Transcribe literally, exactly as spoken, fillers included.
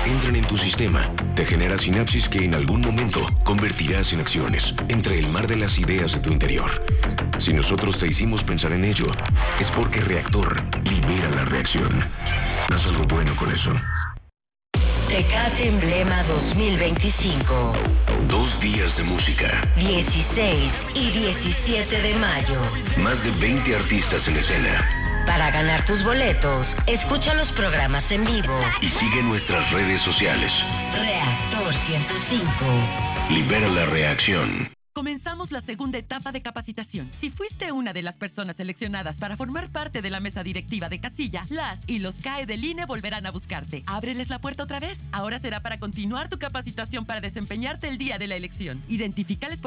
entran en tu sistema, te genera sinapsis que en algún momento convertirás en acciones, entre el mar de las ideas de tu interior. Si nosotros te hicimos pensar en ello, es porque Reactor libera la reacción. Haz algo bueno con eso. Tecate Emblema dos mil veinticinco. Dos días de música. dieciséis y diecisiete de mayo. Más de veinte artistas en escena. Para ganar tus boletos, escucha los programas en vivo. Y sigue nuestras redes sociales. Reactor ciento cinco. Libera la reacción. Comenzamos la segunda etapa de capacitación. Si fuiste una de las personas seleccionadas para formar parte de la mesa directiva de Casilla, las y los C A E del I N E volverán a buscarte. Ábreles la puerta otra vez. Ahora será para continuar tu capacitación para desempeñarte el día de la elección. Identifícales por